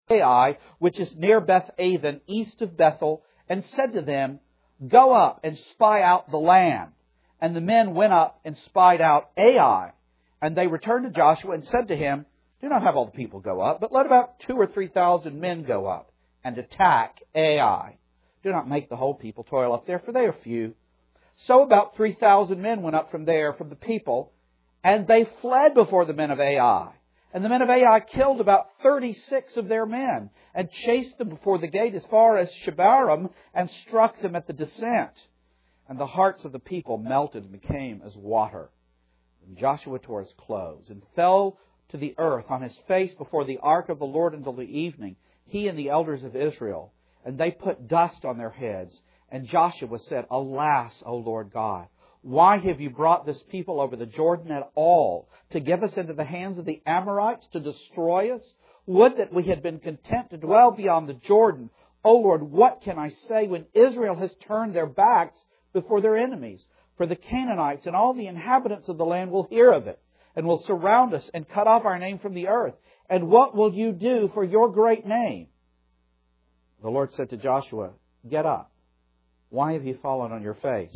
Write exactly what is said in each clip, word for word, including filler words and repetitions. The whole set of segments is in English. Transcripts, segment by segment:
Ai, which is near Beth-aven, east of Bethel, and said to them, Go up and spy out the land. And the men went up and spied out Ai. And they returned to Joshua and said to him, Do not have all the people go up, but let about two or three thousand men go up and attack Ai. Do not make the whole people toil up there, for they are few. So about three thousand men went up from there, from the people, and they fled before the men of Ai. And the men of Ai killed about thirty-six of their men, and chased them before the gate as far as Shebarim, and struck them at the descent. And the hearts of the people melted and became as water. And Joshua tore his clothes, and fell to the earth on his face before the ark of the Lord until the evening, he and the elders of Israel. And they put dust on their heads. And Joshua said, Alas, O Lord God, why have you brought this people over the Jordan at all, to give us into the hands of the Amorites, to destroy us? Would that we had been content to dwell beyond the Jordan. O Lord, what can I say when Israel has turned their backs before their enemies? For the Canaanites and all the inhabitants of the land will hear of it, and will surround us and cut off our name from the earth. And what will you do for your great name? The Lord said to Joshua, Get up. Why have you fallen on your face?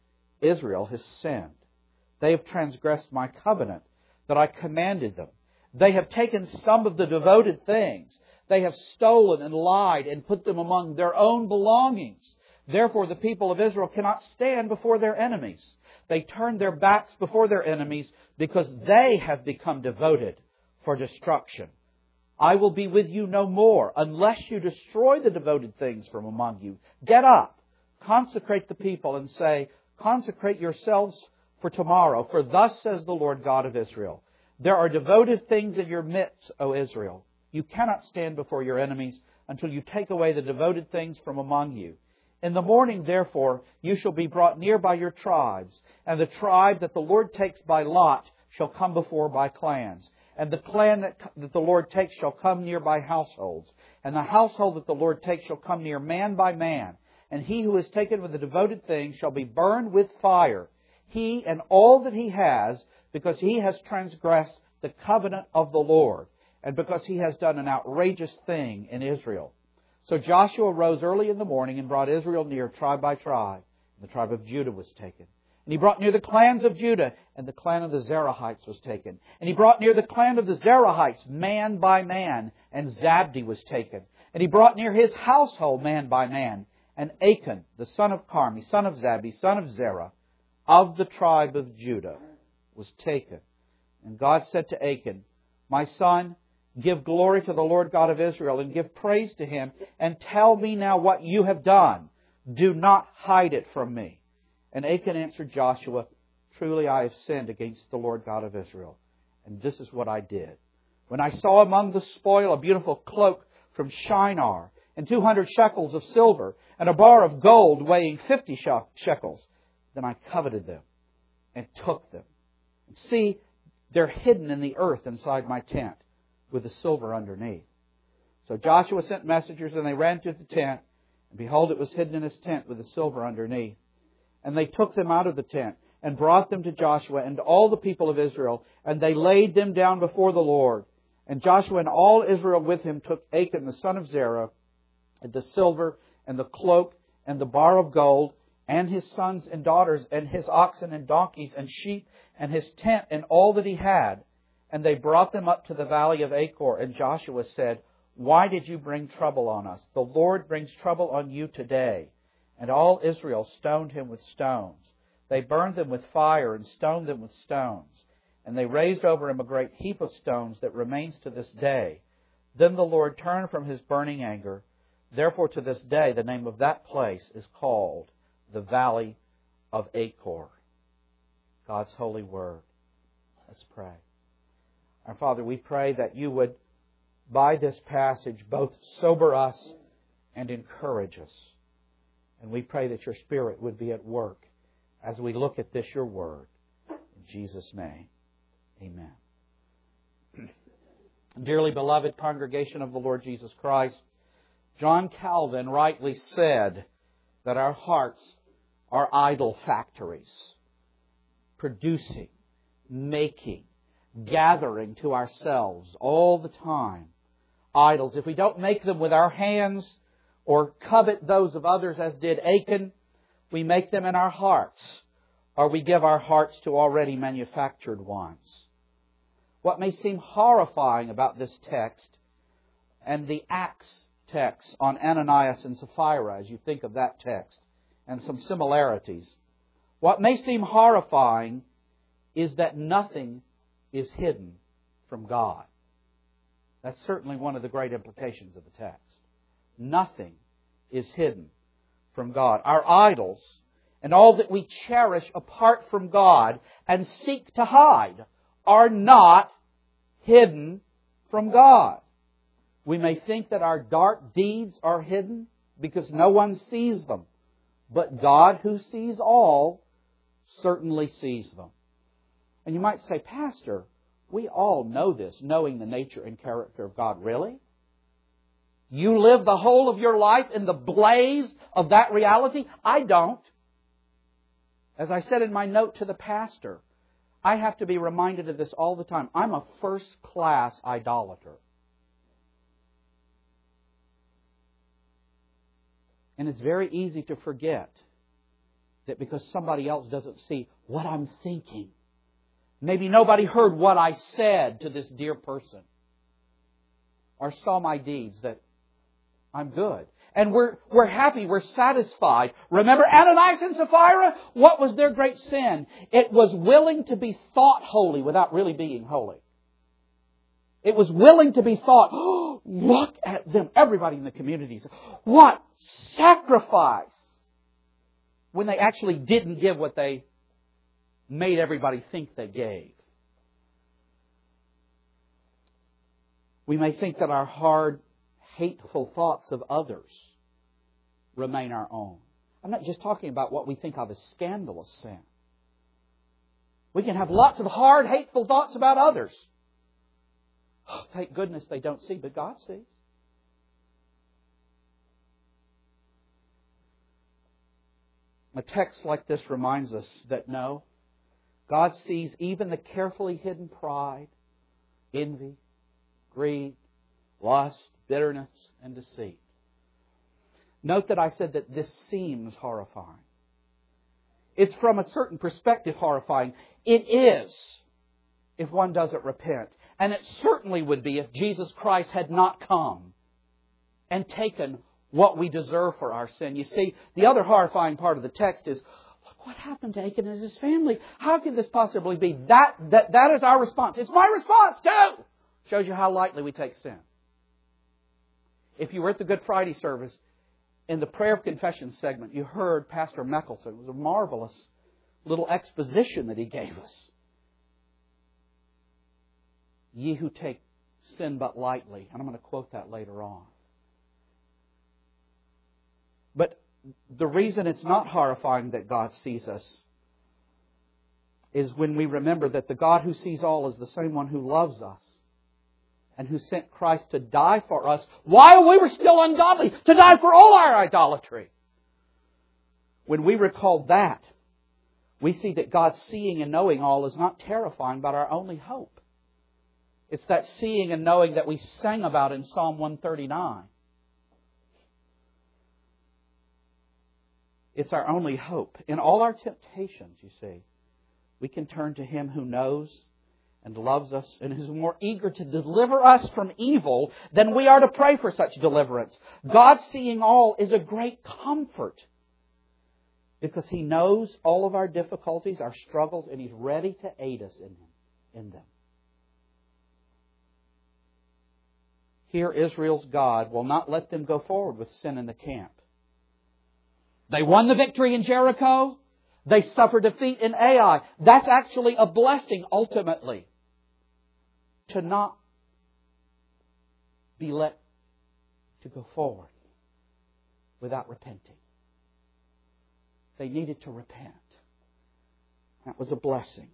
Israel has sinned. They have transgressed my covenant that I commanded them. They have taken some of the devoted things. They have stolen and lied and put them among their own belongings. Therefore the people of Israel cannot stand before their enemies. They turn their backs before their enemies because they have become devoted for destruction. I will be with you no more unless you destroy the devoted things from among you. Get up, consecrate the people, and say, Consecrate yourselves for tomorrow, for thus says the Lord God of Israel, There are devoted things in your midst, O Israel. You cannot stand before your enemies until you take away the devoted things from among you. In the morning, therefore, you shall be brought near by your tribes, and the tribe that the Lord takes by lot shall come before by clans. And the clan that, that the Lord takes shall come near by households. And the household that the Lord takes shall come near man by man. And he who is taken with the devoted things shall be burned with fire, he and all that he has, because he has transgressed the covenant of the Lord, and because he has done an outrageous thing in Israel. So Joshua rose early in the morning and brought Israel near tribe by tribe. And the tribe of Judah was taken. And he brought near the clans of Judah, and the clan of the Zerahites was taken. And he brought near the clan of the Zerahites, man by man, and Zabdi was taken. And he brought near his household, man by man. And Achan, the son of Carmi, son of Zabdi, son of Zerah, of the tribe of Judah, was taken. And God said to Achan, My son, give glory to the Lord God of Israel, and give praise to Him, and tell me now what you have done. Do not hide it from me. And Achan answered Joshua, Truly I have sinned against the Lord God of Israel. And this is what I did. When I saw among the spoil a beautiful cloak from Shinar, and two hundred shekels of silver, and a bar of gold weighing fifty shekels, then I coveted them and took them. And see, they're hidden in the earth inside my tent, with the silver underneath. So Joshua sent messengers, and they ran to the tent, and behold, it was hidden in his tent with the silver underneath. And they took them out of the tent, and brought them to Joshua and all the people of Israel, and they laid them down before the Lord. And Joshua and all Israel with him took Achan the son of Zerah, and the silver, and the cloak, and the bar of gold, and his sons and daughters, and his oxen and donkeys and sheep, and his tent, and all that he had. And they brought them up to the valley of Achor. And Joshua said, Why did you bring trouble on us? The Lord brings trouble on you today. And all Israel stoned him with stones. They burned them with fire and stoned them with stones. And they raised over him a great heap of stones that remains to this day. Then the Lord turned from His burning anger. Therefore to this day the name of that place is called the Valley of Achor. God's holy word. Let's pray. Our Father, we pray that you would, by this passage, both sober us and encourage us. And we pray that your Spirit would be at work as we look at this, your word. In Jesus' name, amen. Dearly beloved congregation of the Lord Jesus Christ, John Calvin rightly said that our hearts are idol factories, producing, making, gathering to ourselves all the time idols. If we don't make them with our hands or covet those of others as did Achan, we make them in our hearts, or we give our hearts to already manufactured ones. What may seem horrifying about this text and the Acts text on Ananias and Sapphira, as you think of that text, and some similarities, what may seem horrifying is that nothing is hidden from God. That's certainly one of the great implications of the text. Nothing is hidden from God. Our idols and all that we cherish apart from God and seek to hide are not hidden from God. We may think that our dark deeds are hidden because no one sees them. But God, who sees all, certainly sees them. And you might say, Pastor, we all know this, knowing the nature and character of God. Really? You live the whole of your life in the blaze of that reality? I don't. As I said in my note to the pastor, I have to be reminded of this all the time. I'm a first-class idolater. And it's very easy to forget that because somebody else doesn't see what I'm thinking. Maybe nobody heard what I said to this dear person, or saw my deeds, that I'm good. And we're, we're happy, we're satisfied. Remember Ananias and Sapphira? What was their great sin? It was willing to be thought holy without really being holy. It was willing to be thought, oh, look at them. Everybody in the community said, what sacrifice! When they actually didn't give what they made everybody think they gave. We may think that our hard, hateful thoughts of others remain our own. I'm not just talking about what we think of as scandalous sin. We can have lots of hard, hateful thoughts about others. Oh, thank goodness they don't see, but God sees. A text like this reminds us that no, God sees even the carefully hidden pride, envy, greed, lust, bitterness, and deceit. Note that I said that this seems horrifying. It's from a certain perspective horrifying. It is if one doesn't repent. And it certainly would be if Jesus Christ had not come and taken what we deserve for our sin. You see, the other horrifying part of the text is, look what happened to Achan and his family. How could this possibly be? That, that, that is our response. It's my response too! Shows you how lightly we take sin. If you were at the Good Friday service, in the prayer of confession segment, you heard Pastor Meckelson. It was a marvelous little exposition that he gave us. Ye who take sin but lightly. And I'm going to quote that later on. But the reason it's not horrifying that God sees us is when we remember that the God who sees all is the same one who loves us and who sent Christ to die for us while we were still ungodly, to die for all our idolatry. When we recall that, we see that God's seeing and knowing all is not terrifying, but our only hope. It's that seeing and knowing that we sang about in Psalm one thirty-nine. It's our only hope. In all our temptations, you see, we can turn to Him who knows and loves us and is more eager to deliver us from evil than we are to pray for such deliverance. God seeing all is a great comfort because He knows all of our difficulties, our struggles, and He's ready to aid us in, in them. Here, Israel's God will not let them go forward with sin in the camp. They won the victory in Jericho. They suffered defeat in Ai. That's actually a blessing ultimately. To not be let to go forward without repenting. They needed to repent. That was a blessing.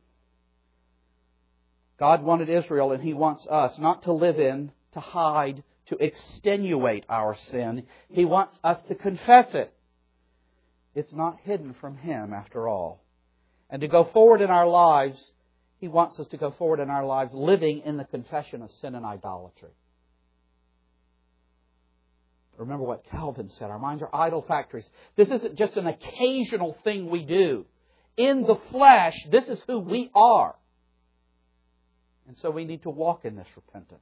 God wanted Israel, and He wants us not to live in, to hide, to extenuate our sin. He wants us to confess it. It's not hidden from Him after all. And to go forward in our lives, He wants us to go forward in our lives living in the confession of sin and idolatry. Remember what Calvin said, our minds are idol factories. This isn't just an occasional thing we do. In the flesh, this is who we are. And so we need to walk in this repentance.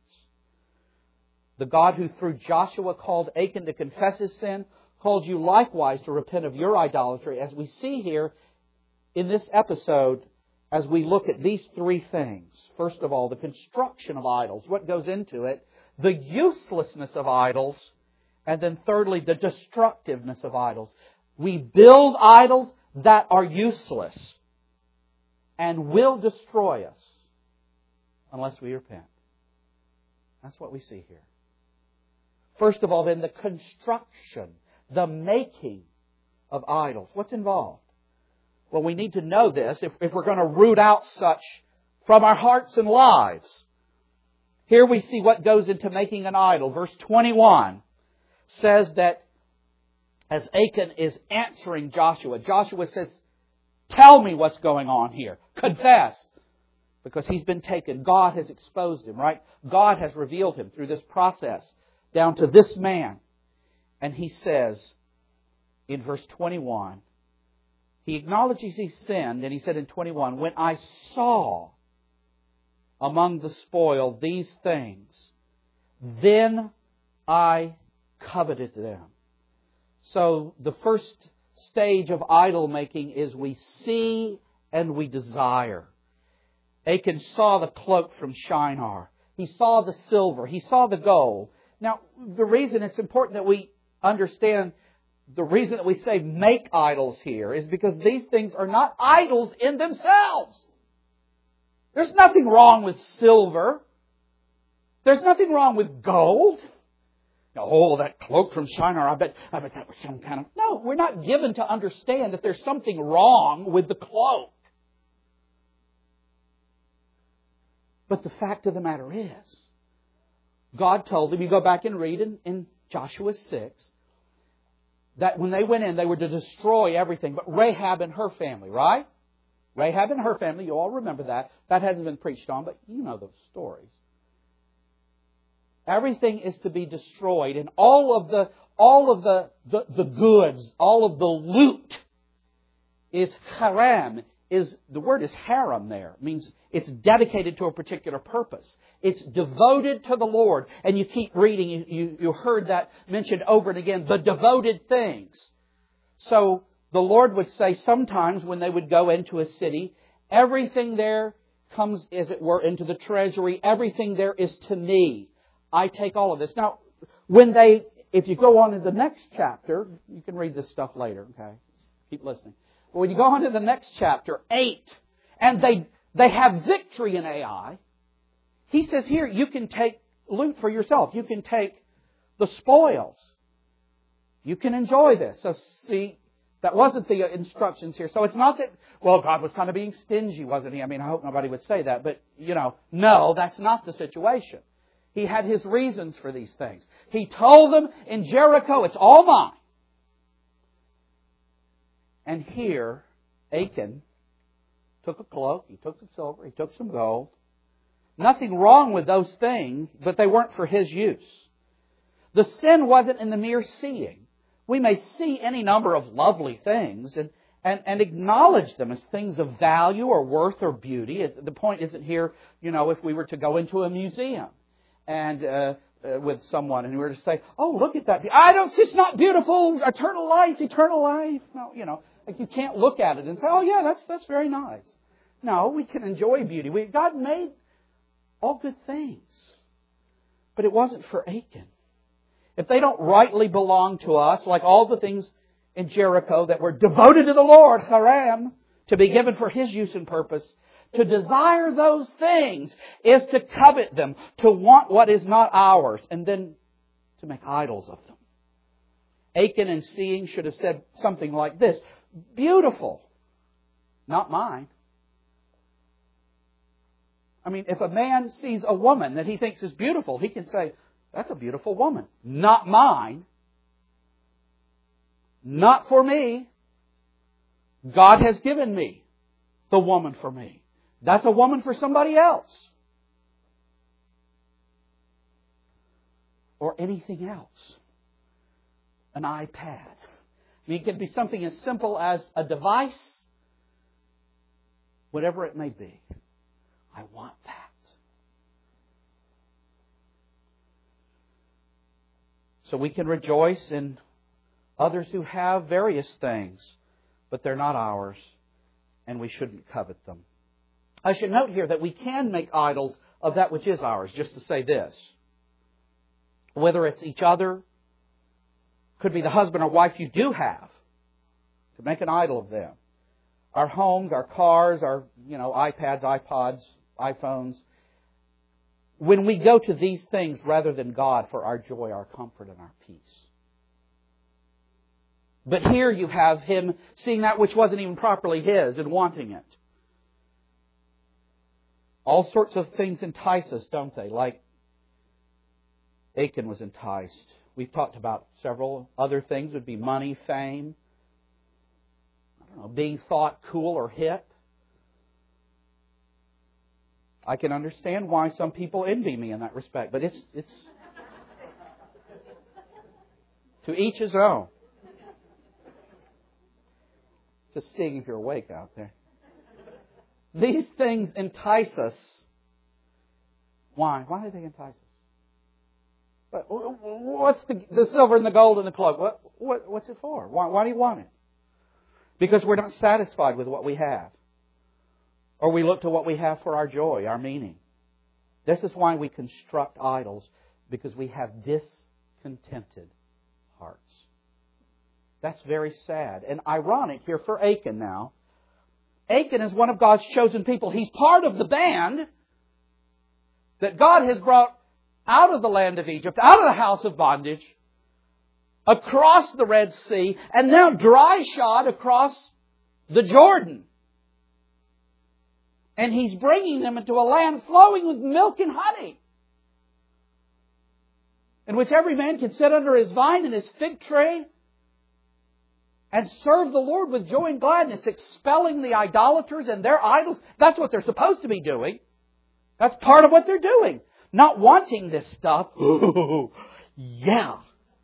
The God who through Joshua called Achan to confess his sin, calls you likewise to repent of your idolatry, as we see here in this episode as we look at these three things. First of all, the construction of idols, what goes into it, the uselessness of idols, and then thirdly, the destructiveness of idols. We build idols that are useless and will destroy us unless we repent. That's what we see here. First of all, then, the construction, the making of idols. What's involved? Well, we need to know this if, if we're going to root out such from our hearts and lives. Here we see what goes into making an idol. Verse twenty-one says that as Achan is answering Joshua, Joshua says, tell me what's going on here. Confess. Because he's been taken. God has exposed him, right? God has revealed him through this process down to this man. And he says in verse twenty-one, he acknowledges he sinned, and he said in twenty-one, when I saw among the spoil these things, then I coveted them. So the first stage of idol making is we see and we desire. Achan saw the cloak from Shinar. He saw the silver. He saw the gold. Now, the reason it's important that we understand, the reason that we say make idols here is because these things are not idols in themselves. There's nothing wrong with silver. There's nothing wrong with gold. Oh, that cloak from Shinar, I bet, I bet that was some kind of... No, we're not given to understand that there's something wrong with the cloak. But the fact of the matter is, God told them, you go back and read in, in Joshua six, that when they went in, they were to destroy everything. But Rahab and her family, right? Rahab and her family, you all remember that. That hasn't been preached on, but you know those stories. Everything is to be destroyed, and all of the all of the, the, the goods, all of the loot is haram. Is the word is haram there. It means it's dedicated to a particular purpose. It's devoted to the Lord. And you keep reading, you, you, you heard that mentioned over and again, the devoted things. So the Lord would say sometimes when they would go into a city, everything there comes, as it were, into the treasury. Everything there is to me. I take all of this. Now, when they, if you go on to the next chapter, you can read this stuff later, okay? Keep listening. But when you go on to the next chapter, eight, and they they have victory in Ai, he says here, you can take loot for yourself. You can take the spoils. You can enjoy this. So see, that wasn't the instructions here. So it's not that, well, God was kind of being stingy, wasn't He? I mean, I hope nobody would say that. But, you know, no, that's not the situation. He had His reasons for these things. He told them in Jericho, it's all mine. And here, Achan took a cloak, he took some silver, he took some gold. Nothing wrong with those things, but they weren't for his use. The sin wasn't in the mere seeing. We may see any number of lovely things and, and, and acknowledge them as things of value or worth or beauty. The point isn't here, you know, if we were to go into a museum and uh, uh, with someone and we were to say, oh, look at that. I don't, it's not beautiful, eternal life, eternal life. No, you know. Like you can't look at it and say, oh yeah, that's that's very nice. No, we can enjoy beauty. We, God made all good things. But it wasn't for Achan. If they don't rightly belong to us, like all the things in Jericho that were devoted to the Lord, haram, to be given for His use and purpose, to desire those things is to covet them, to want what is not ours, and then to make idols of them. Achan in seeing should have said something like this, beautiful, not mine. I mean, if a man sees a woman that he thinks is beautiful, he can say, that's a beautiful woman. Not mine. Not for me. God has given me the woman for me. That's a woman for somebody else. Or anything else. an iPad. I mean, it could be something as simple as a device, whatever it may be. I want that. So we can rejoice in others who have various things, but they're not ours, and we shouldn't covet them. I should note here that we can make idols of that which is ours, just to say this. Whether it's each other, could be the husband or wife you do have, to make an idol of them. Our homes, our cars, our you know iPads, iPods, iPhones. When we go to these things rather than God for our joy, our comfort, and our peace. But here you have him seeing that which wasn't even properly his and wanting it. All sorts of things entice us, don't they? Like Achan was enticed. We've talked about several other things. Would be money, fame, I don't know, being thought cool or hip. I can understand why some people envy me in that respect, but it's it's to each his own. Just seeing if you're awake out there. These things entice us. Why? Why do they entice us? What's the, the silver and the gold and the cloak? What, what, what's it for? Why, why do you want it? Because we're not satisfied with what we have. Or we look to what we have for our joy, our meaning. This is why we construct idols, because we have discontented hearts. That's very sad. And ironic here for Achan now. Achan is one of God's chosen people. He's part of the band that God has brought out of the land of Egypt, out of the house of bondage, across the Red Sea, and now dry shod across the Jordan. And He's bringing them into a land flowing with milk and honey, in which every man can sit under his vine and his fig tree and serve the Lord with joy and gladness, expelling the idolaters and their idols. That's what they're supposed to be doing. That's part of what they're doing. Not wanting this stuff. Yeah.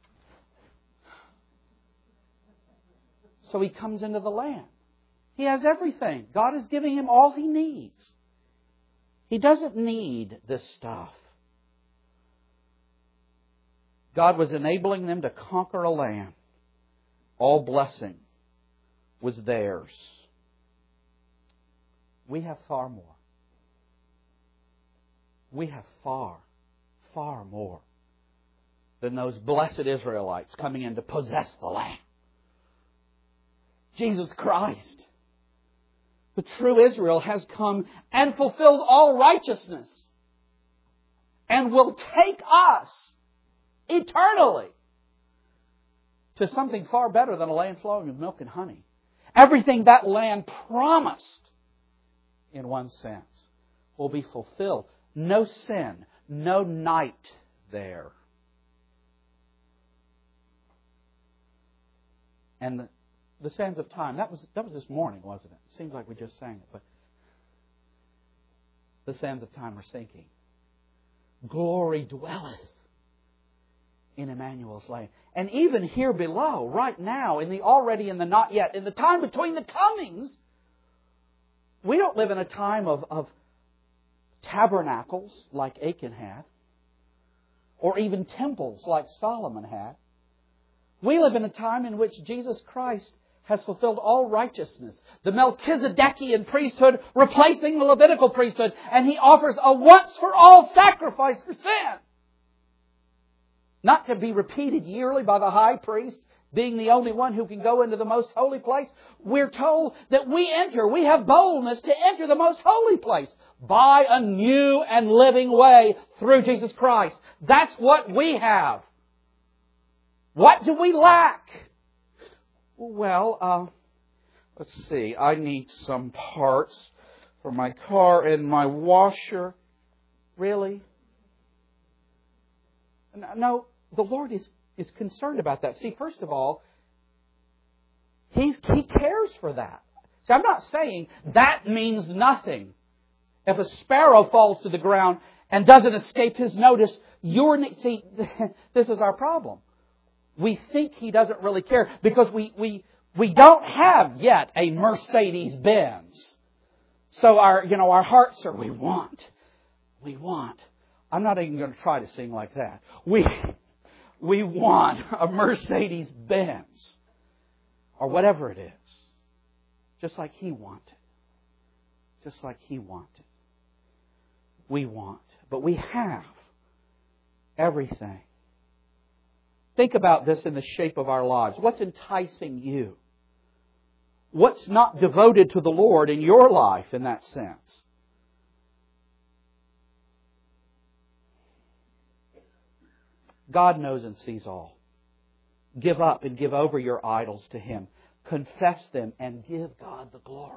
So he comes into the land. He has everything. God is giving him all he needs. He doesn't need this stuff. God was enabling them to conquer a land. All blessing was theirs. We have far more. We have far, far more than those blessed Israelites coming in to possess the land. Jesus Christ, the true Israel, has come and fulfilled all righteousness and will take us eternally to something far better than a land flowing with milk and honey. Everything that land promised, in one sense, will be fulfilled. No sin, no night there. And the, the sands of time, that was that was this morning, wasn't it? Seems like we just sang it, but the sands of time are sinking. Glory dwelleth in Emmanuel's land. And even here below, right now, in the already and the not yet, in the time between the comings, we don't live in a time of, of tabernacles like Achan had, or even temples like Solomon had. We live in a time in which Jesus Christ has fulfilled all righteousness. The Melchizedekian priesthood replacing the Levitical priesthood, and He offers a once-for-all sacrifice for sin. Not to be repeated yearly by the high priest, being the only one who can go into the most holy place. We're told that we enter, we have boldness to enter the most holy place by a new and living way through Jesus Christ. That's what we have. What do we lack? Well, uh, let's see. I need some parts for my car and my washer. Really? No, the Lord is, is concerned about that. See, first of all, He, he cares for that. See, I'm not saying that means nothing. If a sparrow falls to the ground and doesn't escape His notice, you're... See, this is our problem. we think He doesn't really care because we, we, we don't have yet a Mercedes-Benz. So our, you know, our hearts are, we want, we want. I'm not even going to try to sing like that. We, we want a Mercedes-Benz or whatever it is. Just like He wanted. Just like He wanted. We want. But we have everything. Think about this in the shape of our lives. What's enticing you? What's not devoted to the Lord in your life in that sense? God knows and sees all. Give up and give over your idols to Him. Confess them and give God the glory.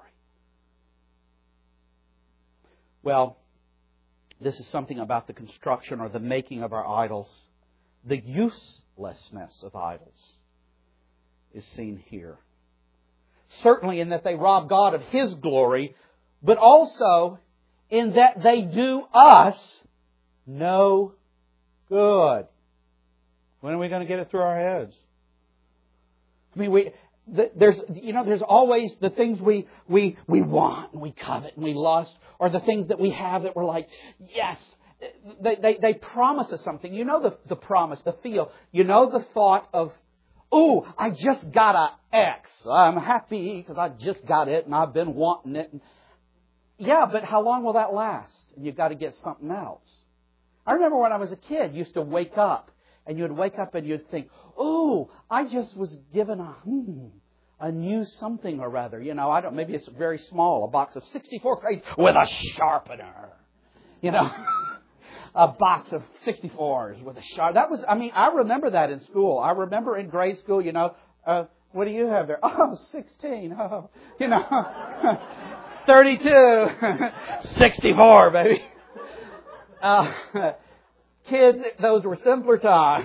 Well, this is something about the construction or the making of our idols. The uselessness of idols is seen here. Certainly in that they rob God of His glory, but also in that they do us no good. When are we going to get it through our heads? I mean, we there's you know there's always the things we we we want and we covet and we lust, or the things that we have that we're like, yes, they they, they promise us something. You know the the promise, the feel. You know the thought of, ooh, I just got a X. I'm happy because I just got it and I've been wanting it. Yeah, but how long will that last? And you've got to get something else. I remember when I was a kid, used to wake up and you'd wake up and you'd think, ooh, I just was given a hmm, a new something or rather. You know, I don't. Maybe it's very small, a box of sixty-four grades with a sharpener. You know. A box of sixty-fours with a sharp. That was, I mean, I remember that in school. I remember in grade school, you know, uh, what do you have there? Oh, sixteen. Oh, you know, thirty-two. sixty-four, baby. Uh, kids, those were simpler times.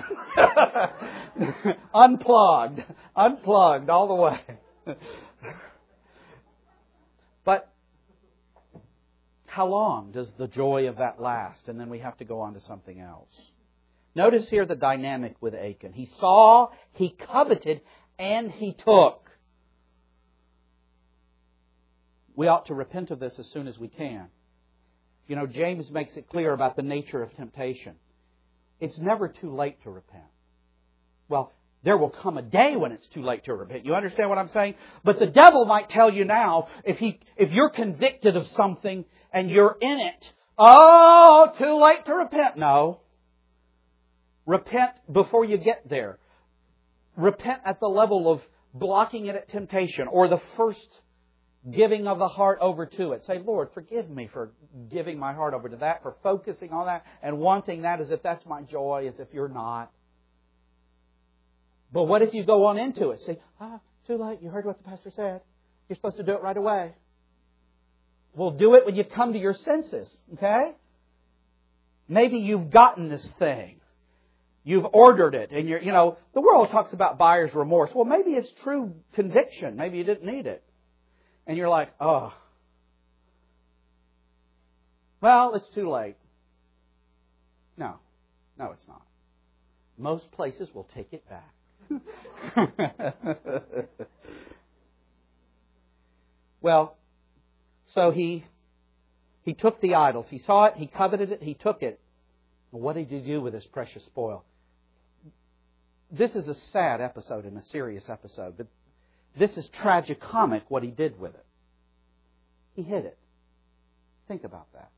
Unplugged. Unplugged all the way. But how long does the joy of that last? And then we have to go on to something else. Notice here the dynamic with Achan. He saw, he coveted, and he took. We ought to repent of this as soon as we can. You know, James makes it clear about the nature of temptation. It's never too late to repent. Well, there will come a day when it's too late to repent. You understand what I'm saying? But the devil might tell you now, if he, if you're convicted of something and you're in it, oh, too late to repent. No. Repent before you get there. Repent at the level of blocking it at temptation or the first giving of the heart over to it. Say, Lord, forgive me for giving my heart over to that, for focusing on that and wanting that as if that's my joy, as if you're not. But what if you go on into it? Say, ah, too late. You heard what the pastor said. You're supposed to do it right away. Well, do it when you come to your senses. Okay? Maybe you've gotten this thing. You've ordered it. And you're, you know, the world talks about buyer's remorse. Well, maybe it's true conviction. Maybe you didn't need it. And you're like, oh. Well, it's too late. No. No, it's not. Most places will take it back. Well, so he he took the idols. He saw it, he coveted it, he took it. Well, what did he do with this precious spoil? This is a sad episode and a serious episode, but this is tragicomic what he did with it. He hid it. Think about that.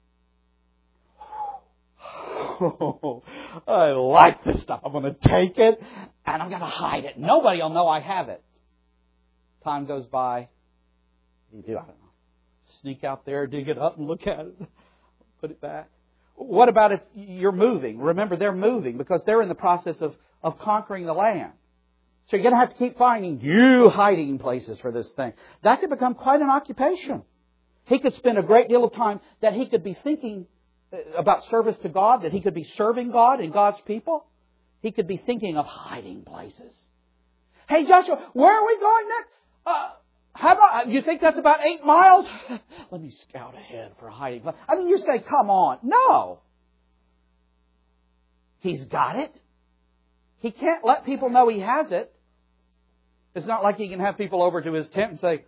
Oh, I like this stuff. I'm going to take it and I'm going to hide it. Nobody will know I have it. Time goes by. What do you do? I don't know. Sneak out there, dig it up and look at it. Put it back. What about if you're moving? Remember, they're moving because they're in the process of, of conquering the land. So you're going to have to keep finding new hiding places for this thing. That could become quite an occupation. He could spend a great deal of time that he could be thinking about service to God, that he could be serving God and God's people. He could be thinking of hiding places. Hey, Joshua, where are we going next? Uh, how about, you think that's about eight miles? Let me scout ahead for a hiding place. I mean, you say, come on. No. He's got it. He can't let people know he has it. It's not like he can have people over to his tent and say,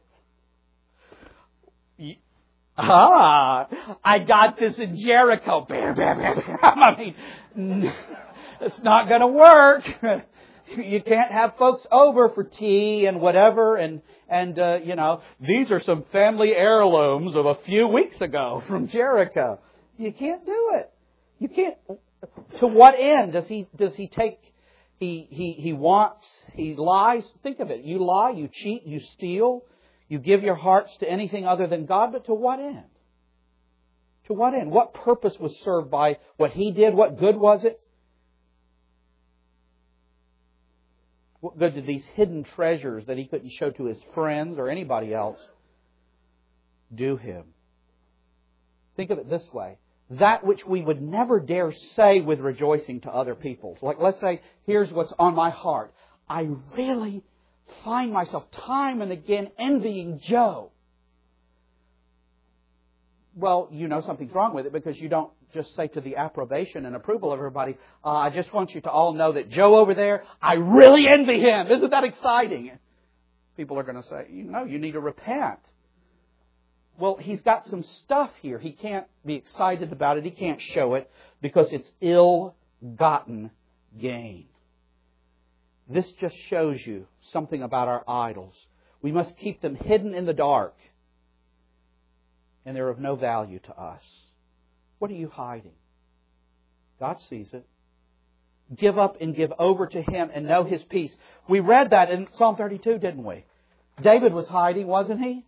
ah, I got this in Jericho. Bam, bam, bam, bam. I mean, it's not going to work. You can't have folks over for tea and whatever. And, and uh, you know, these are some family heirlooms of a few weeks ago from Jericho. You can't do it. You can't. To what end does he, does he take... He, he, he wants, he lies. Think of it. You lie, you cheat, you steal. You give your hearts to anything other than God. But to what end? To what end? What purpose was served by what he did? What good was it? What good did these hidden treasures that he couldn't show to his friends or anybody else do him? Think of it this way. That which we would never dare say with rejoicing to other people. Like, let's say, here's what's on my heart. I really find myself time and again envying Joe. Well, you know something's wrong with it because you don't just say to the approbation and approval of everybody, uh, I just want you to all know that Joe over there, I really envy him. Isn't that exciting? People are going to say, you know, you need to repent. Well, he's got some stuff here. He can't be excited about it. He can't show it because it's ill-gotten gain. This just shows you something about our idols. We must keep them hidden in the dark. And they're of no value to us. What are you hiding? God sees it. Give up and give over to Him and know His peace. We read that in Psalm thirty-two, didn't we? David was hiding, wasn't he?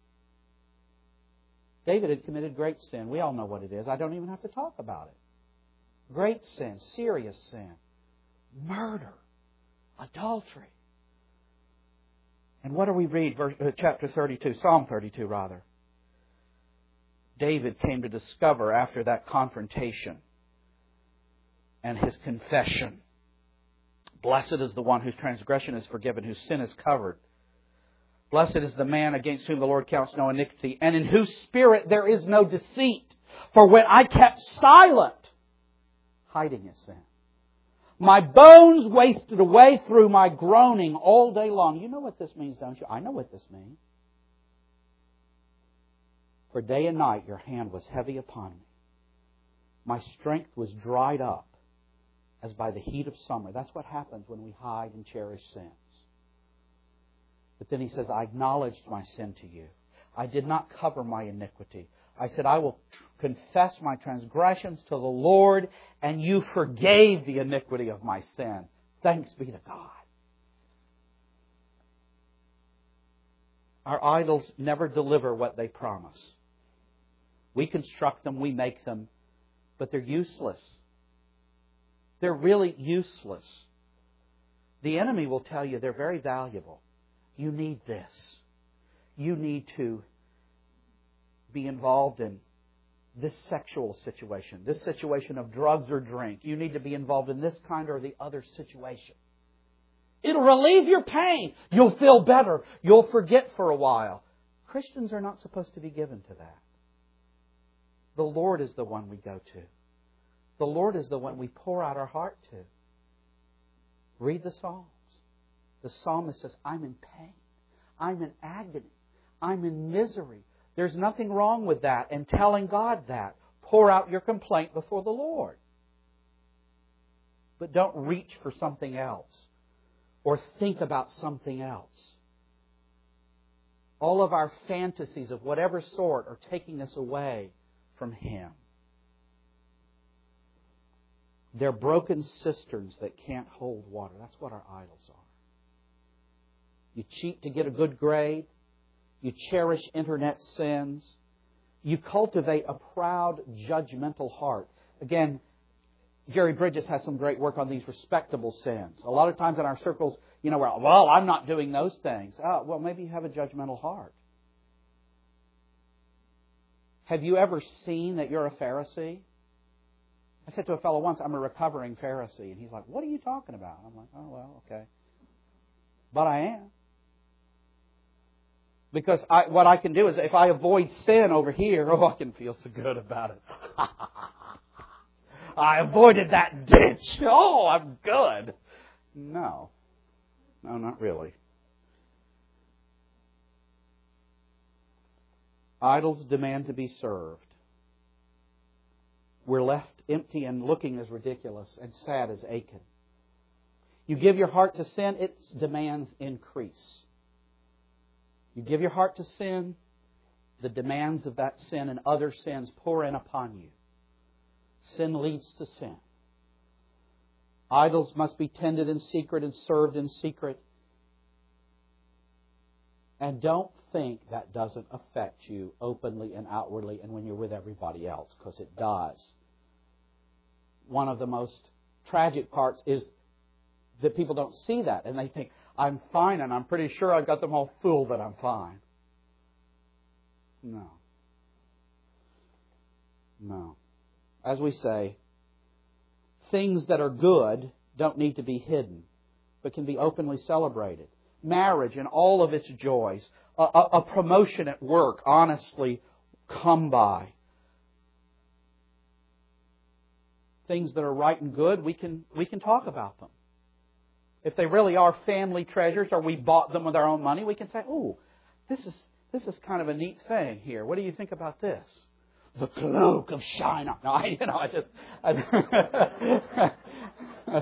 David had committed great sin. We all know what it is. I don't even have to talk about it. Great sin, serious sin, murder, adultery. And what do we read? Verse, uh, chapter thirty-two, Psalm thirty-two rather. David came to discover after that confrontation and his confession. Blessed is the one whose transgression is forgiven, whose sin is covered. Blessed is the man against whom the Lord counts no iniquity, and in whose spirit there is no deceit. For when I kept silent, hiding his sin, my bones wasted away through my groaning all day long. You know what this means, don't you? I know what this means. For day and night your hand was heavy upon me. My strength was dried up as by the heat of summer. That's what happens when we hide and cherish sins. But then he says, I acknowledged my sin to you. I did not cover my iniquity. I said, I will confess my transgressions to the Lord, and you forgave the iniquity of my sin. Thanks be to God. Our idols never deliver what they promise. We construct them, we make them, but they're useless. They're really useless. The enemy will tell you they're very valuable. You need this. You need to be involved in this sexual situation, this situation of drugs or drink. You need to be involved in this kind or the other situation. It'll relieve your pain. You'll feel better. You'll forget for a while. Christians are not supposed to be given to that. The Lord is the one we go to. The Lord is the one we pour out our heart to. Read the Psalms. The psalmist says, I'm in pain. I'm in agony. I'm in misery. There's nothing wrong with that. And telling God that. Pour out your complaint before the Lord. But don't reach for something else. Or think about something else. All of our fantasies of whatever sort are taking us away from Him. They're broken cisterns that can't hold water. That's what our idols are. You cheat to get a good grade. You cherish internet sins. You cultivate a proud, judgmental heart. Again, Jerry Bridges has some great work on these respectable sins. A lot of times in our circles, you know, we're, well, I'm not doing those things. Oh, well, maybe you have a judgmental heart. Have you ever seen that you're a Pharisee? I said to a fellow once, I'm a recovering Pharisee. And he's like, what are you talking about? I'm like, oh, well, okay. But I am. Because I, what I can do is if I avoid sin over here, oh, I can feel so good about it. I avoided that ditch. Oh, I'm good. No. No, not really. Idols demand to be served. We're left empty and looking as ridiculous and sad as Achan. You give your heart to sin, its demands increase. You give your heart to sin, the demands of that sin and other sins pour in upon you. Sin leads to sin. Idols must be tended in secret and served in secret. And don't think that doesn't affect you openly and outwardly and when you're with everybody else, because it does. One of the most tragic parts is that people don't see that, and they think, I'm fine, and I'm pretty sure I've got them all fooled that I'm fine. No. No. As we say, things that are good don't need to be hidden, but can be openly celebrated. Marriage and all of its joys, a, a, a promotion at work, honestly come by. Things that are right and good, we can we can talk about them. If they really are family treasures, or we bought them with our own money, we can say, "Oh, this is this is kind of a neat thing here. What do you think about this?" The cloak of Shinar. No, I, you know, I just. I,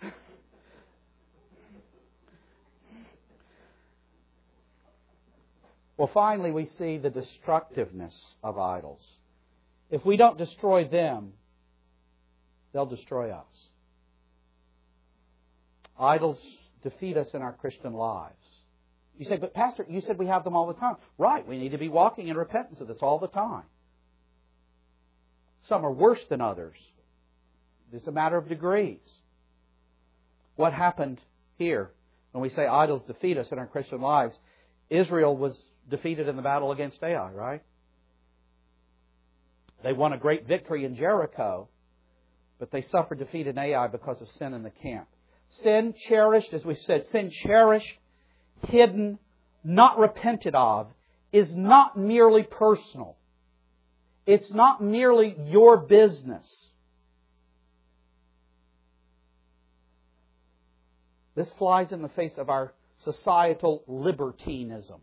well, finally, we see the destructiveness of idols. If we don't destroy them, they'll destroy us. Idols defeat us in our Christian lives. You say, but Pastor, you said we have them all the time. Right, we need to be walking in repentance of this all the time. Some are worse than others. It's a matter of degrees. What happened here when we say idols defeat us in our Christian lives? Israel was defeated in the battle against Ai, right? They won a great victory in Jericho, but they suffered defeat in Ai because of sin in the camp. Sin cherished, as we said, sin cherished, hidden, not repented of, is not merely personal. It's not merely your business. This flies in the face of our societal libertinism.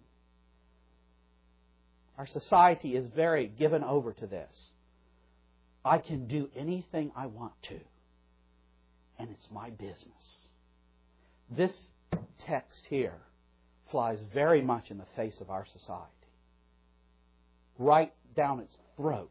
Our society is very given over to this. I can do anything I want to, and it's my business. This text here flies very much in the face of our society. Right down its throat.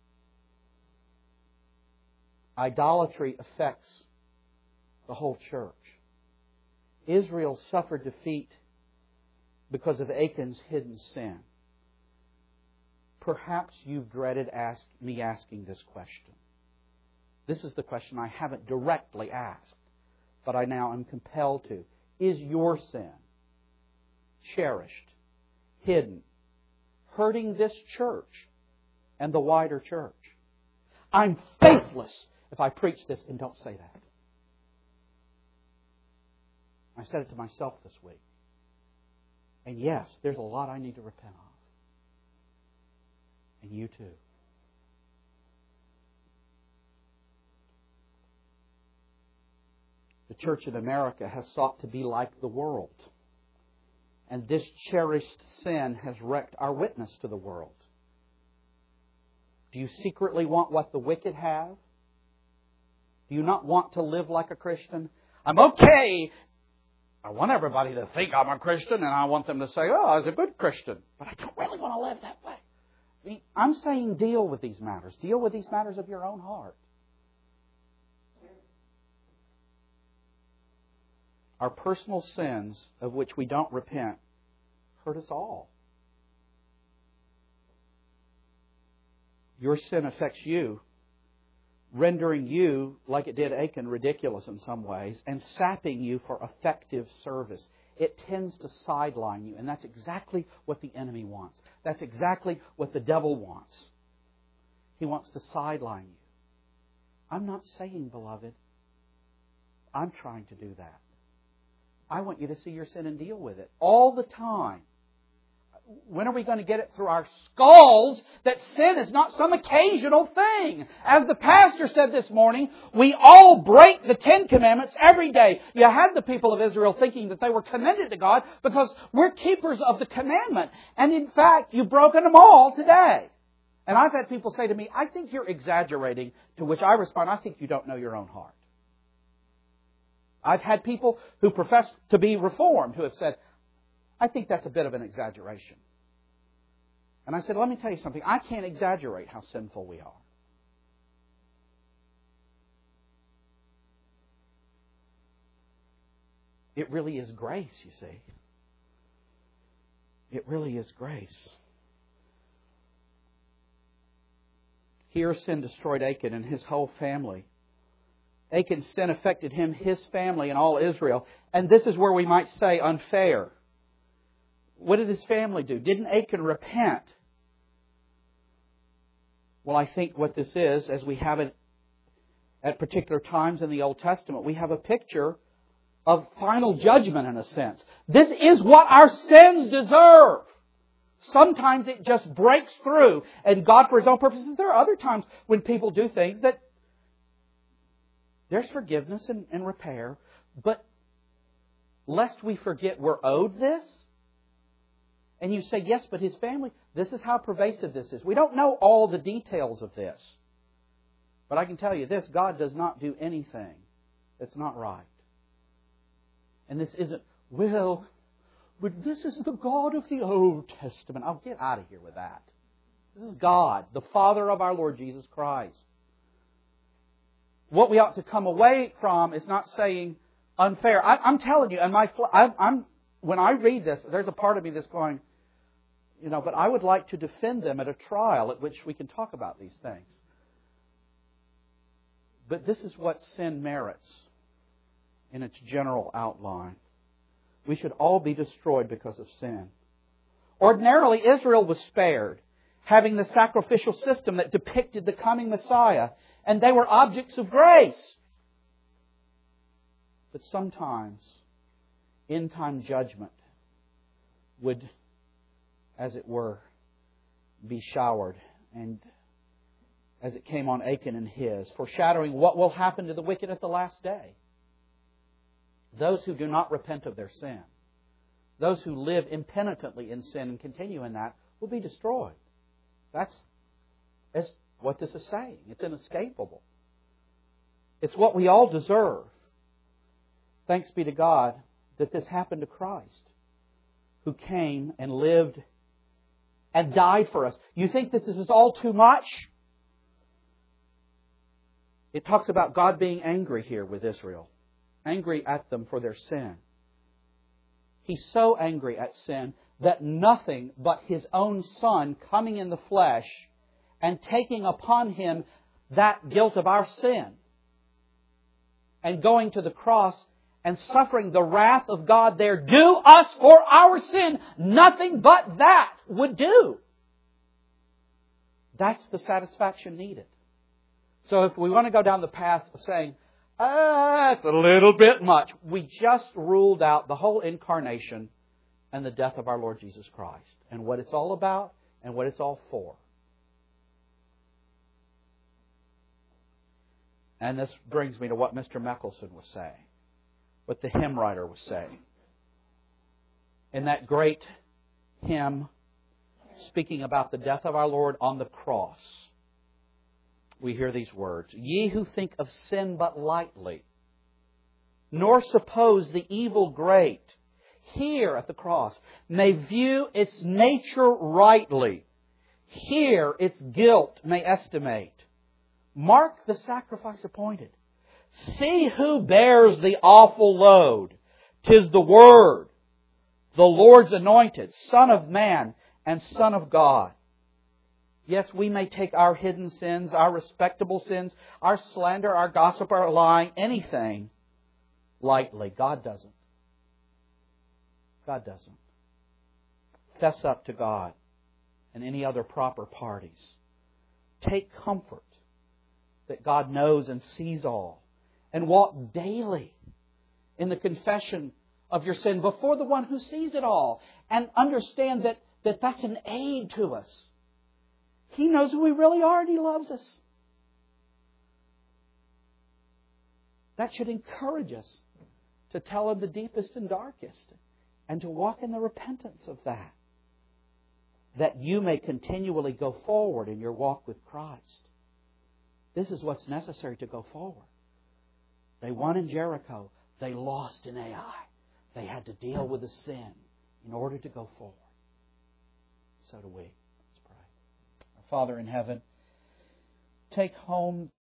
Idolatry affects the whole church. Israel suffered defeat because of Achan's hidden sin. Perhaps you've dreaded ask, me asking this question. This is the question I haven't directly asked, but I now am compelled to. Is your sin cherished, hidden, hurting this church and the wider church? I'm faithless if I preach this and don't say that. I said it to myself this week. And yes, there's a lot I need to repent of. And you too. The church in America has sought to be like the world. And this cherished sin has wrecked our witness to the world. Do you secretly want what the wicked have? Do you not want to live like a Christian? I'm okay. I want everybody to think I'm a Christian, and I want them to say, oh, I was a good Christian. But I don't really want to live that way. I mean, I'm saying deal with these matters. Deal with these matters of your own heart. Our personal sins, of which we don't repent, hurt us all. Your sin affects you, rendering you, like it did Achan, ridiculous in some ways, and sapping you for effective service. It tends to sideline you, and that's exactly what the enemy wants. That's exactly what the devil wants. He wants to sideline you. I'm not saying, beloved, I'm trying to do that. I want you to see your sin and deal with it all the time. when are we going to get it through our skulls that sin is not some occasional thing? As the pastor said this morning, we all break the Ten Commandments every day. You had the people of Israel thinking that they were commended to God because we're keepers of the commandment. And in fact, you've broken them all today. And I've had people say to me, I think you're exaggerating, to which I respond, I think you don't know your own heart. I've had people who profess to be Reformed who have said, I think that's a bit of an exaggeration. And I said, let me tell you something. I can't exaggerate how sinful we are. It really is grace, you see. It really is grace. Here sin destroyed Achan and his whole family. Achan's sin affected him, his family, and all Israel. And this is where we might say unfair. What did his family do? Didn't Achan repent? Well, I think what this is, as we have it at particular times in the Old Testament, we have a picture of final judgment in a sense. This is what our sins deserve. Sometimes it just breaks through, and God, for His own purposes, there are other times when people do things that there's forgiveness and, and repair, but lest we forget we're owed this. And you say, yes, but his family, this is how pervasive this is. We don't know all the details of this. But I can tell you this, God does not do anything that's not right. And this isn't, well, but this is the God of the Old Testament. I'll get out of here with that. This is God, the Father of our Lord Jesus Christ. What we ought to come away from is not saying unfair. I, I'm telling you, and my I, I'm when I read this, there's a part of me that's going, you know, but I would like to defend them at a trial at which we can talk about these things. But this is what sin merits in its general outline. We should all be destroyed because of sin. Ordinarily, Israel was spared, having the sacrificial system that depicted the coming Messiah, and they were objects of grace. But sometimes, end-time judgment would, as it were, be showered, and as it came on Achan and his, foreshadowing what will happen to the wicked at the last day. Those who do not repent of their sin, those who live impenitently in sin and continue in that, will be destroyed. That's, that's what this is saying. It's inescapable. It's what we all deserve. Thanks be to God that this happened to Christ, who came and lived and died for us. You think that this is all too much? It talks about God being angry here with Israel. Angry at them for their sin. He's so angry at sin that nothing but His own Son coming in the flesh and taking upon Him that guilt of our sin and going to the cross and suffering the wrath of God there due us for our sin. Nothing but that would do. That's the satisfaction needed. So if we want to go down the path of saying, ah, that's a little bit much, we just ruled out the whole incarnation and the death of our Lord Jesus Christ and what it's all about and what it's all for. And this brings me to what Mister Mickelson was saying, what the hymn writer was saying. In that great hymn speaking about the death of our Lord on the cross, we hear these words, "Ye who think of sin but lightly, nor suppose the evil great, here at the cross may view its nature rightly, here its guilt may estimate. Mark the sacrifice appointed. See who bears the awful load. 'Tis the Word, the Lord's anointed, Son of Man and Son of God. Yes, we may take our hidden sins, our respectable sins, our slander, our gossip, our lying, anything lightly. God doesn't. God doesn't. Fess up to God and any other proper parties. Take comfort that God knows and sees all. And walk daily in the confession of your sin before the one who sees it all. And understand that that that's an aid to us. He knows who we really are and He loves us. That should encourage us to tell Him the deepest and darkest and to walk in the repentance of that. That you may continually go forward in your walk with Christ. This is what's necessary to go forward. They won in Jericho. They lost in Ai. They had to deal with the sin in order to go forward. So do we. Let's pray. Our Father in heaven, take home